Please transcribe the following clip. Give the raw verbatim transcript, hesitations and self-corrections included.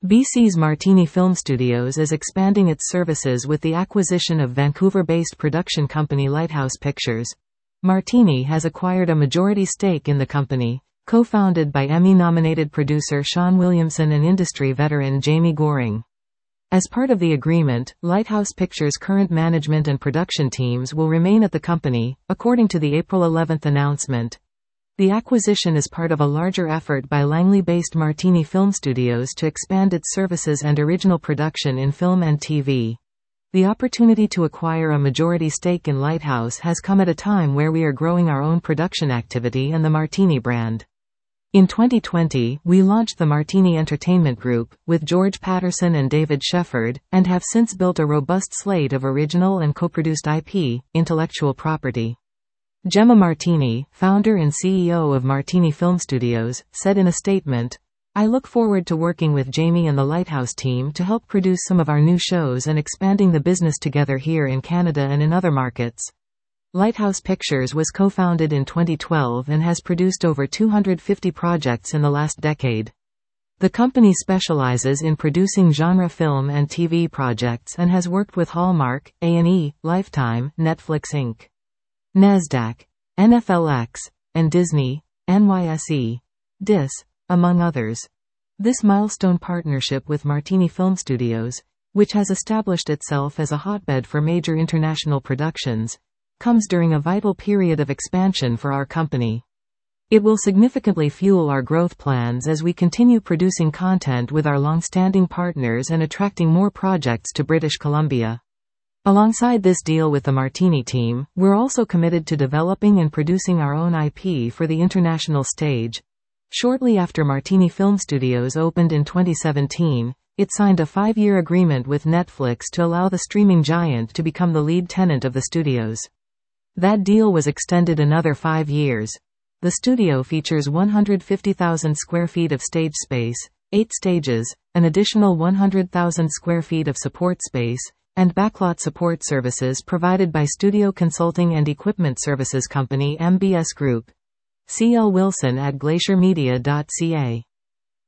B C's Martini Film Studios is expanding its services with the acquisition of Vancouver-based production company Lighthouse Pictures. Martini has acquired a majority stake in the company, co-founded by Emmy-nominated producer Sean Williamson and industry veteran Jamie Goring. As part of the agreement, Lighthouse Pictures' current management and production teams will remain at the company, according to the April eleventh announcement. The acquisition is part of a larger effort by Langley-based Martini Film Studios to expand its services and original production in film and T V. The opportunity to acquire a majority stake in Lighthouse has come at a time where we are growing our own production activity and the Martini brand. In twenty twenty, we launched the Martini Entertainment Group, with George Patterson and David Shefford, and have since built a robust slate of original and co-produced I P, intellectual property. Gemma Martini, founder and C E O of Martini Film Studios, said in a statement, "I look forward to working with Jamie and the Lighthouse team to help produce some of our new shows and expanding the business together here in Canada and in other markets." Lighthouse Pictures was co-founded in twenty twelve and has produced over two hundred fifty projects in the last decade. The company specializes in producing genre film and T V projects and has worked with Hallmark, A and E, Lifetime, Netflix Incorporated, NASDAQ, N F L X, and Disney, N Y S E, D I S, among others. This milestone partnership with Martini Film Studios, which has established itself as a hotbed for major international productions, comes during a vital period of expansion for our company. It will significantly fuel our growth plans as we continue producing content with our long-standing partners and attracting more projects to British Columbia. Alongside this deal with the Martini team, we're also committed to developing and producing our own I P for the international stage. Shortly after Martini Film Studios opened in twenty seventeen, it signed a five-year agreement with Netflix to allow the streaming giant to become the lead tenant of the studios. That deal was extended another five years. The studio features one hundred fifty thousand square feet of stage space, eight stages, an additional one hundred thousand square feet of support space, and backlot support services provided by studio consulting and equipment services company M B S Group. C L Wilson at glacier media dot C A